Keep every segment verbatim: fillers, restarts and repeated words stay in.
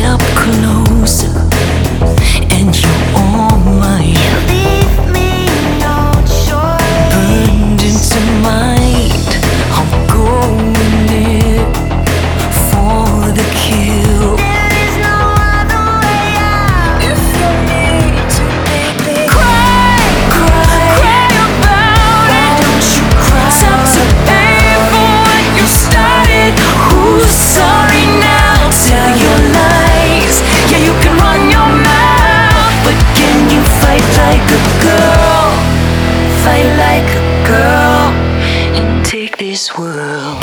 step closer, and you're all mine. You leave me no choice. Burned into mind, I'm going in for the kill. There is no other way out. If you need to, baby, Cry, cry, cry about why it. don't you cry? Time to pay for what you started. Who's sorry now? Tell your lies. Yeah, you can run your mouth, but can you fight like a girl? Fight like a girl and take this world.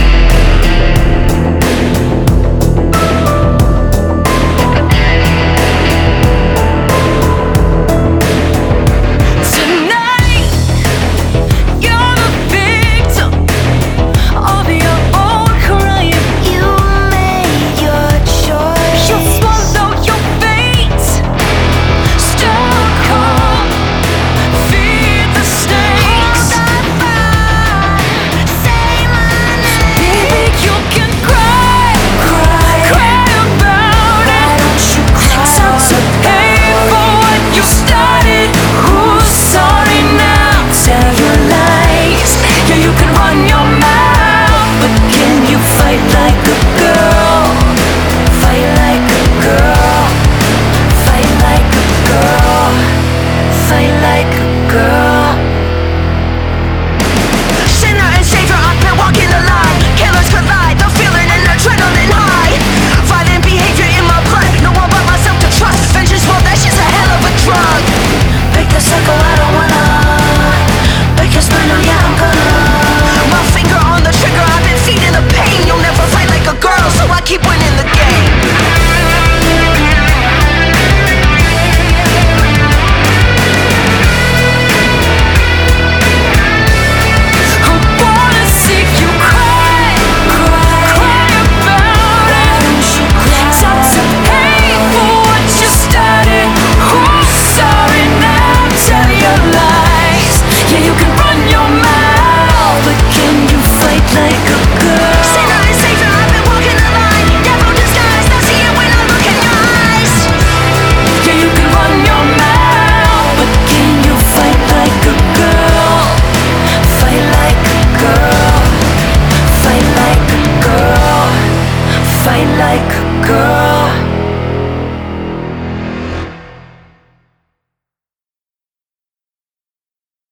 Tonight, you're the victim of your own crime. You made your choice. You swallow your fate. Stuck up, feed the snakes. Hold on, fire. Say my name. Baby, you can cry, cry, cry about Why it. don't you cry Time to pay for what you started. Who's sorry now? Tell your lies. Yeah, you can run your mouth, but can you fight like a girl? Fight like a girl. Fight like a girl. Fight like a girl. Sinner and savior, I've been walking the line. Killers collide, the feeling and adrenaline high. Violent behavior in my blood, no one but myself to trust. Vengeance, well, that's just a hell of a drug. Break the circle